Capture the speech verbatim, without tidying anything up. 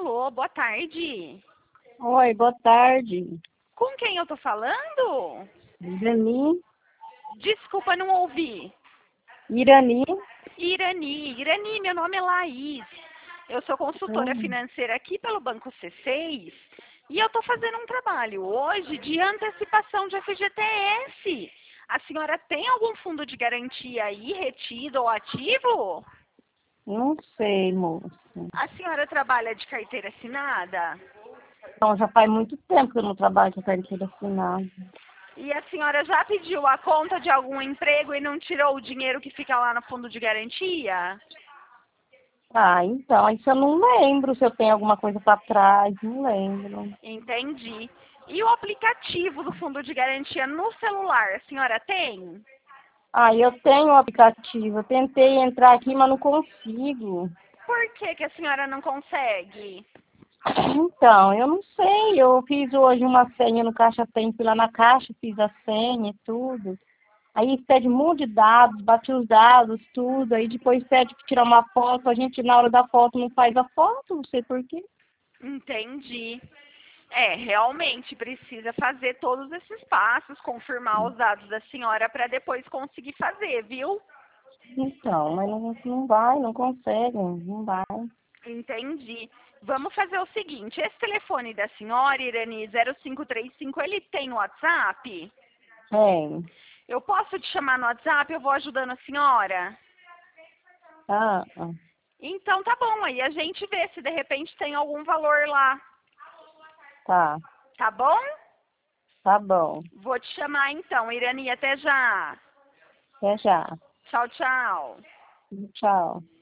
Alô, boa tarde. Oi, boa tarde. Com quem eu tô falando? Irani. Desculpa, não ouvi. Irani. Irani. Irani, meu nome é Laís. Eu sou consultora Hum. financeira aqui pelo Banco C seis e eu tô fazendo um trabalho hoje de antecipação de F G T S. A senhora tem algum fundo de garantia aí retido ou ativo? Não sei, moça. A senhora trabalha de carteira assinada? Então, já faz muito tempo que eu não trabalho com carteira assinada. E a senhora já pediu a conta de algum emprego e não tirou o dinheiro que fica lá no fundo de garantia? Ah, então, isso eu não lembro se eu tenho alguma coisa para trás, não lembro. Entendi. E o aplicativo do fundo de garantia no celular, a senhora tem? Ah, eu tenho o aplicativo. Eu tentei entrar aqui, mas não consigo. Por que que a senhora não consegue? Então, eu não sei. Eu fiz hoje uma senha no Caixa Tem, fui lá na caixa, fiz a senha e tudo. Aí pede um monte de dados, bate os dados, tudo. Aí depois pede para tirar uma foto. A gente, na hora da foto, não faz a foto, não sei por quê. Entendi. É, realmente precisa fazer todos esses passos, confirmar os dados da senhora para depois conseguir fazer, viu? Então, mas não, não vai, não consegue, não vai. Entendi. Vamos fazer o seguinte, esse telefone da senhora, Irani zero cinco três cinco, ele tem WhatsApp? Tem. Eu posso te chamar no WhatsApp? Eu vou ajudando a senhora? Ah, ah, Então tá bom, aí a gente vê se de repente tem algum valor lá. tá, Tá bom? tá bom. Vou te chamar então, Irani, até já. Até já. Tchau, tchau. Tchau.